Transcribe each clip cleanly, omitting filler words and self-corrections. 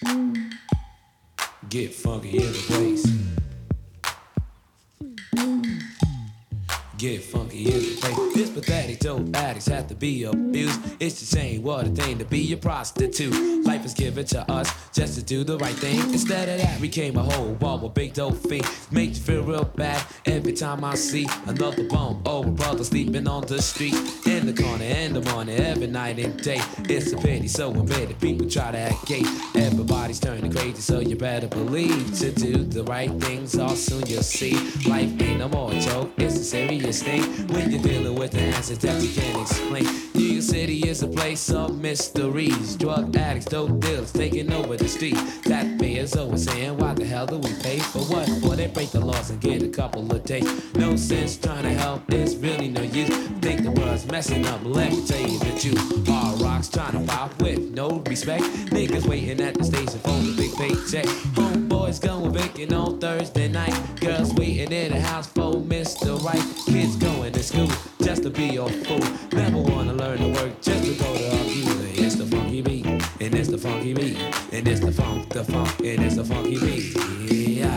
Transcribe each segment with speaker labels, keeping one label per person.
Speaker 1: Get funky in the place. Get funky in the place. This pathetic dope addicts have to be abused. It's a shame, what a thing to be a prostitute. Life is given to us just to do the right thing. Instead of that, we came a whole wall with big dope fiend. Makes you feel real bad every time I see another bum. Oh, brother sleeping on the street, in the corner, in the morning, every night and day. It's a pity, so admitted people try to act gay. Everybody's turning crazy, so you better believe to do the right things, or soon you'll see. Life ain't no more a joke, it's a serious thing when you're dealing with the answers that you can't explain. New York City is a place of mysteries. Drug addicts, dope dealers taking over the street. Taxpayers always saying, why the hell do we pay for what? Well, they break the laws and get a couple of days. No sense trying to help, it's really no use. Think the world's messing up, let me tell you the truth. Hard rocks trying to pop with no respect. Niggas waiting at the station for the big paycheck. Homeboys going Vickin' on Thursday night. Girls waiting in the house for Mr. Right. Kids going to school just to be a fool. Never wanna learn to work just to go to a computer. It's the funky beat, and it's the funky beat, and it's the funk, and it's the funky beat. Yeah.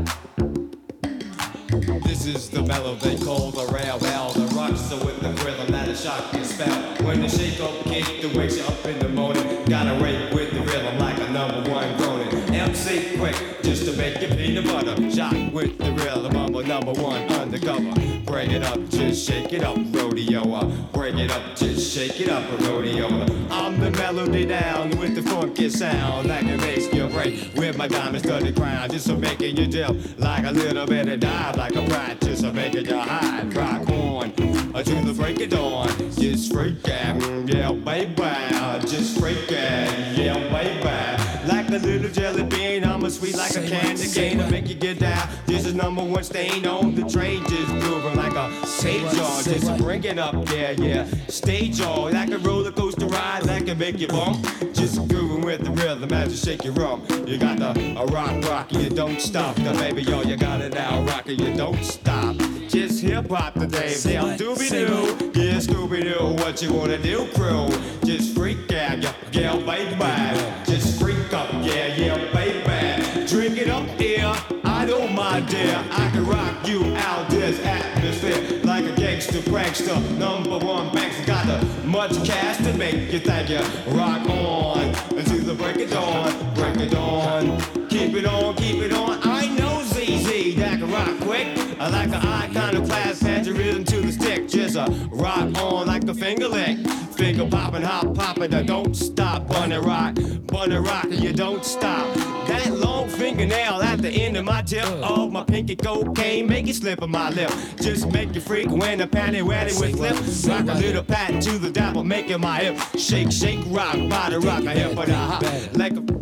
Speaker 2: This is the mellow they call the rail bell. The rocks are with the rhythm that is shock your spell. When the shake up kick that wakes you up in the morning, gotta rate with the rhythm like a number one groaning. MC quick, just to make your peanut butter. Shock with the rhythm, I'm a number one undercover. Break it up, just shake it up, rodeo up. Break it up, just shake it up, rodeo up. I'm the melody down with the funky sound like it makes you break. With my diamond studded crown, just to making you jump like a little bit of dive, like a brat, just to making you hide. Rock on to the break of dawn, just freak out, yeah, baby, just freak out, yeah, baby. Like a little jelly bean, I'm a sweet like a candy cane to make you get down. This is number one stain on the train, just moving like a stage jaw, just bring it up, yeah, yeah. Stage jaw, like a roller coaster ride, that can make you bump. Just grooving with the rhythm as you shake your rump. You got the rock, you don't stop. The baby, yo, you got it now, rocker, you don't stop. Just hip hop today, they'll doobie-doo. Yeah, Scooby-Doo, what you wanna do, crew? Just freak out, yeah, baby. Just freak up, yeah, baby. Drink it up here, I don't mind, dear. I can rock you out this atmosphere like a gangster prankster. Number one bankster got the much cash to make you think you rock on until the break of dawn, break of dawn. Keep it on. I know ZZ that can rock quick. I like an iconoclast, patch your rhythm to the stick. Just a rock on like a finger lick. Finger popping, hop popping, don't stop. Bunny rock, and you don't stop. That long fingernail at the end of my tip of my pinky cocaine, make it slip on my lip. Just make you freak when the panty wetty with slip. Rock a little pat to the dapple, making my hip shake, rock, body rock, a hip for the hop. Like a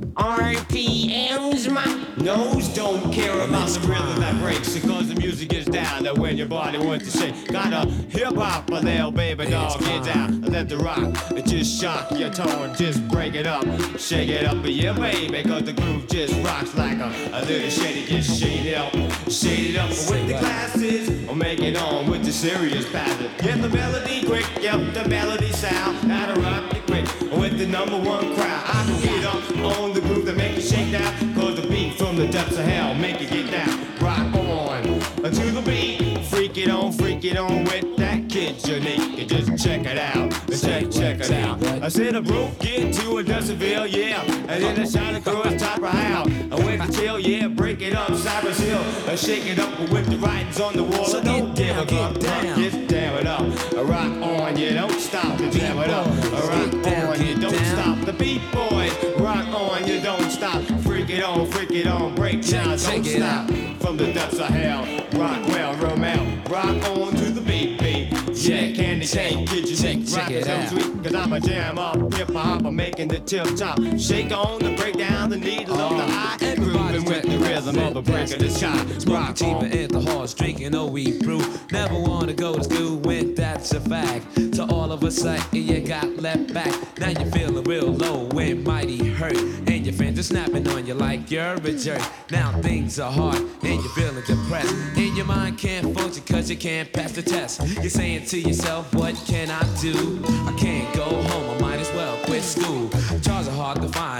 Speaker 2: RPMs, my nose don't care about the rhythm that breaks, because the music is down. That when your body wants to shake, got a hip hop, a little baby dog, get down, let the rock, just shock your tone, just break it up, shake it up, yeah baby, cause the groove just rocks like a little shady, just shade it up with the classes, or make it on with the serious pattern. Get the melody quick, yep, the melody sound, that'll rock it quick, with the number one crowd. I can get up on the groove that make you shake down, cause the beat from the depths of hell make you get down. Rock on to the beat, freak it on with that kid unique. And just check it out, check it out. I said I broke into a Dustville, yeah, and then I shot across top of how I went to chill, yeah, break it up, Cypress Hill, I shake it up with the writings on the wall. So don't give a fuck, just damn it up. Rock on, you don't stop, jam it up. Rock on, you don't stop. The beat boys, rock on, you don't stop. Freak it on, break down, don't stop. From the depths of hell, rock well, Romeo, rock on to the beat. Yeah, candy cane, get your neck, rock it so sweet, cause I'm a jam up, hip hop, I'm making the tip top. Shake on the break down, the needle of the eye, and grooving with the rhythm of a break of the sky.
Speaker 1: Rock cheaper at the horse, drinking OE brew. Never wanna go to school when that's a fact. So all of a sudden you got left back. Now you're feeling real low and mighty hurt, and your friends are snapping on you like you're a jerk. Now things are hard and you're feeling depressed, and your mind can't function cause you can't pass the test. You're saying to yourself, what can I do? I can't go home, I might as well quit school. Jars are hard to find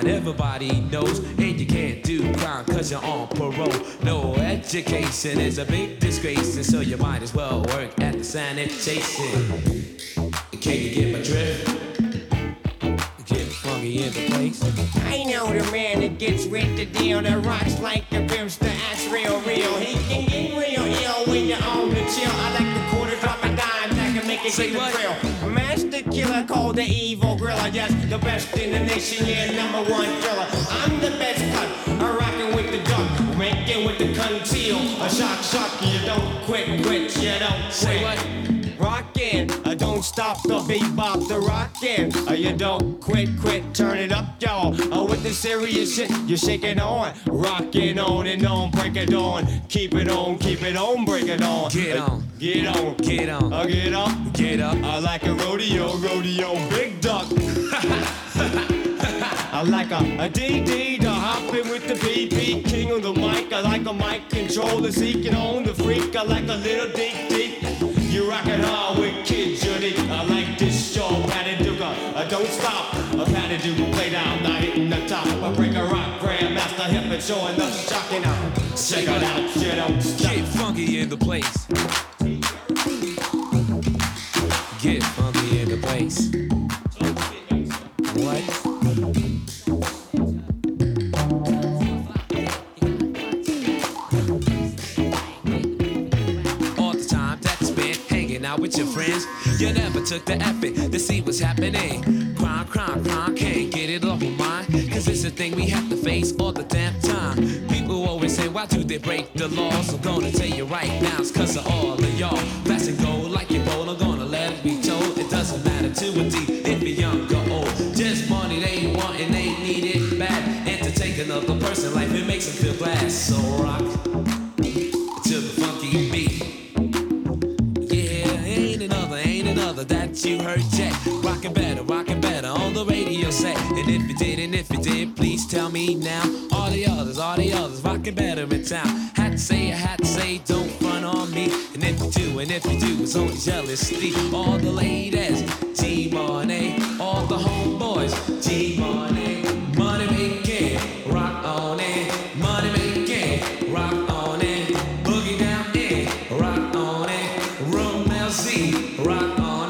Speaker 1: everybody knows. And you can't do crime cause you're on parole. No education is a big disgrace, and so you might as well work at the sanitation. Can you get my drift? Get funky in the place.
Speaker 3: I know the man that gets with the deal, that rocks like a pimster, acts real. He can get real ill when you're on the chill. I like the quarter drop a dime, I can make it
Speaker 1: Say
Speaker 3: get the
Speaker 1: what?
Speaker 3: thrill. Master killer called the evil gorilla, yes, the best in the nation, yeah, number one thriller. I'm the best cut, I'm rocking with the duck, making with the conceal. A shock, you don't quit, you don't quit.
Speaker 1: Say what?
Speaker 3: Rockin', don't stop the bebop, the rockin'. You don't quit, turn it up, y'all. With the serious shit, you're shaking on. Rockin' on and on, break it on. Keep it on, break it on.
Speaker 1: Get on.
Speaker 3: Get on.
Speaker 1: Get on.
Speaker 3: Get up.
Speaker 1: Get up.
Speaker 3: I like a rodeo, big duck. I like a DD to hoppin' with the BB, king on the mic. I like a mic controller, seeking on the freak. I like a little deep. You rockin' hard with Kid Unique. I like this show, Patty Duga. Don't stop, Patty Duga play down, I hitting the top. I break a rock, grandmaster hip and showing the shocking out. Check it out, you don't stop.
Speaker 1: Get funky in the place. Get funky in the place. What? Out with your friends, you never took the effort to see what's happening. Crime, can't get it off of mine, cause it's a thing we have to face all the damn time. People always say, why do they break the laws? I'm gonna tell you right now, it's cause of all of y'all. Fast and gold like your bowl, I'm gonna let it be told. It doesn't matter to a D if you're young or old. Just money they want and they need it bad. And to take another person's life, it makes them feel glad. So rock to the funky beat. That you heard yet. Rockin' better on the radio set. And if you did, please tell me now. All the others rockin' better in town. Had to say, don't front on me. And if you do, it's only jealousy. All the ladies, G-Money. All the homeboys, G-Money. Money making, rock on it. Money making, rock on it. Boogie down in, rock on it. Room LC, rock on it.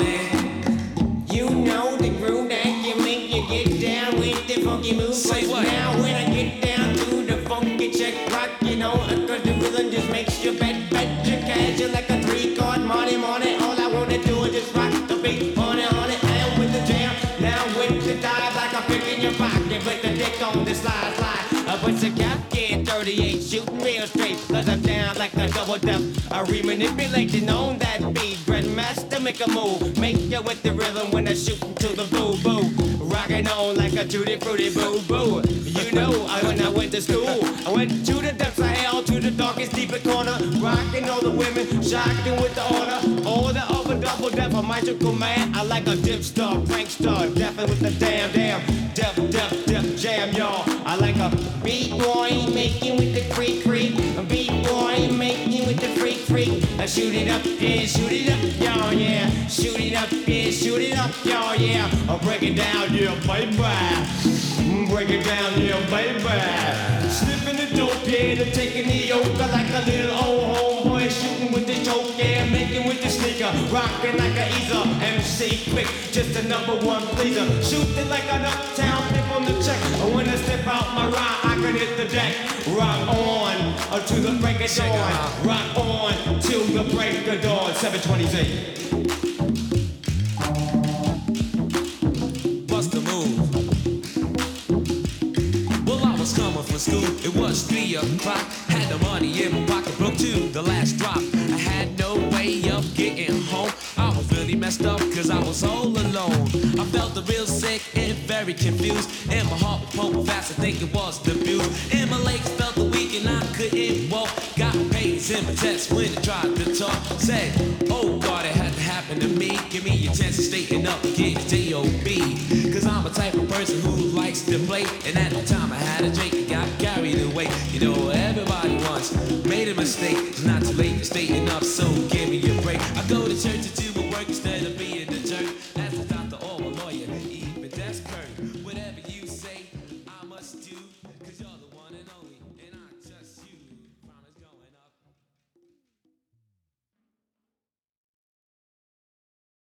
Speaker 1: Funky moves. Say what? Now when I get down to the funky check rock, you know, cause the rhythm just makes you bet you catch you like a 3-chord money. All I wanna do is just rock the beat on it, and with the jam. Now with the dive like I'm picking your pocket with the dick on the slide. I put the cap in 38, shooting real straight, cause I'm down like a double dip. I re-manipulating on that beat. Grandmaster make a move, make you with the rhythm when I shoot to the boo. Rockin' on like a tutti frutti boo. You know, when I went to school, I went to the depths of hell, to the darkest, deepest corner. Rockin' all the women, shocking with the order. All the upper double deaf, a magical man. I like a dip star, prank star, deafin' with the damn, def jam, y'all. I like a beat boy, making with the creak. A beat boy, making with the freak. I shoot it up, y'all, yeah. Shoot it up, y'all, yeah. I'll break it down, yeah, baby. Break it down, yeah, baby. Slipping the dope, yeah, they're taking the yoke. I like a little old homeboy shooting with the choke, yeah, making with the sneaker. Rocking like a Easer, MC quick, just a #1 pleaser. Shooting like an uptown pimp on the check. When I step out my ride, I can hit the deck. Rock on to the break of dawn. Rock on till the break of dawn. 728. Bust the move. Well, I was coming from school. It was 3 o'clock. Had the money in my pocket, broke to the last drop. I had no way of getting home. I was really messed up cause I was all alone. I felt real sick and very confused. And my heart was pumping fast, I think it was the booze. And my legs felt weak and I couldn't walk. Got pains in my chest when I tried to talk. Said, oh God, it had to happen to me. Give me a chance to straighten up and get a J.O.B. Cause I'm a type of person who likes to play. And at